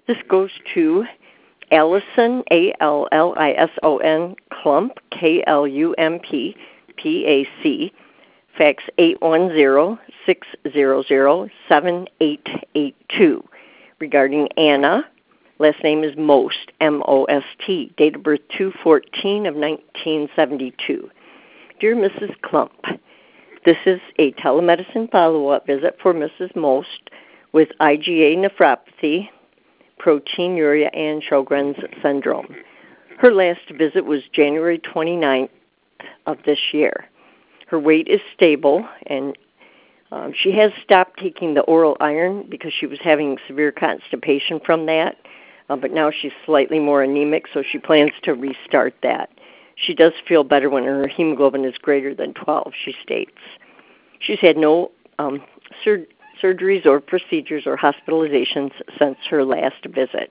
This goes to Allison, Allison Klump, Klump, PAC, fax 810-600-7882. Regarding Anna, last name is Most, M-O-S-T, date of birth 2/14 of 1972. Dear Mrs. Klump, this is a telemedicine follow-up visit for Mrs. Most with IgA nephropathy, proteinuria, and Sjogren's syndrome. Her last visit was January 29th of this year. Her weight is stable, and she has stopped taking the oral iron because she was having severe constipation from that, but now she's slightly more anemic, so she plans to restart that. She does feel better when her hemoglobin is greater than 12, she states. She's had no surgeries or procedures or hospitalizations since her last visit.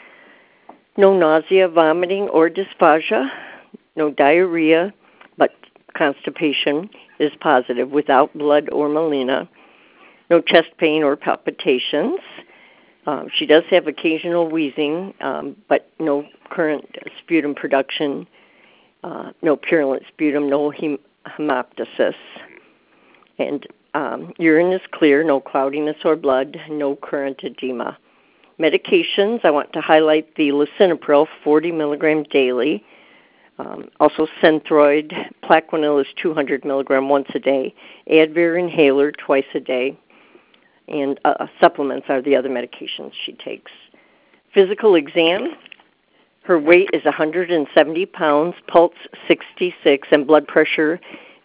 No nausea, vomiting, or dysphagia, no diarrhea, but constipation is positive without blood or melena. No chest pain or palpitations. She does have occasional wheezing, but no current sputum production, no purulent sputum, no hemoptysis. And urine is clear, no cloudiness or blood, no current edema. Medications, I want to highlight the lisinopril, 40 milligrams daily. Also Synthroid, Plaquenil is 200 milligrams once a day. Advair inhaler twice a day. And supplements are the other medications she takes. Physical exam, her weight is 170 pounds, pulse 66, and blood pressure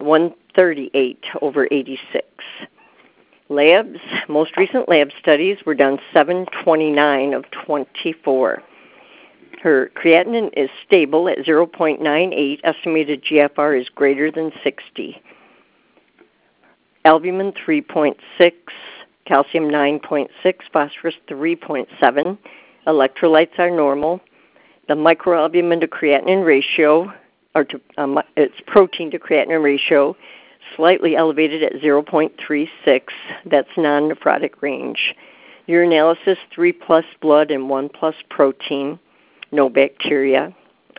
138 over 86. Labs, most recent lab studies were done 7/29 of 24. Her creatinine is stable at 0.98. Estimated GFR is greater than 60. Albumin 3.6, calcium 9.6, phosphorus 3.7. Electrolytes are normal. The microalbumin to creatinine ratio, its protein to creatinine ratio, slightly elevated at 0.36. That's non-nephrotic range. Urinalysis 3+ blood and 1+ protein. No bacteria.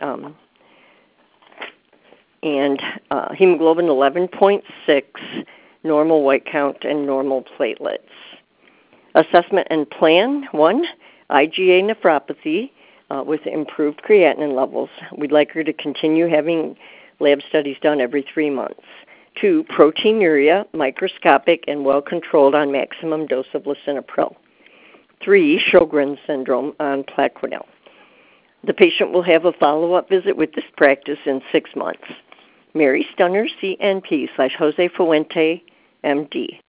And hemoglobin 11.6, normal white count, and normal platelets. Assessment and plan: 1, IgA nephropathy with improved creatinine levels. We'd like her to continue having lab studies done every 3 months. 2, proteinuria, microscopic and well-controlled on maximum dose of lisinopril. 3, Sjogren's syndrome on Plaquenil. The patient will have a follow-up visit with this practice in 6 months. Mary Stunner, CNP /Jose Fuente, MD.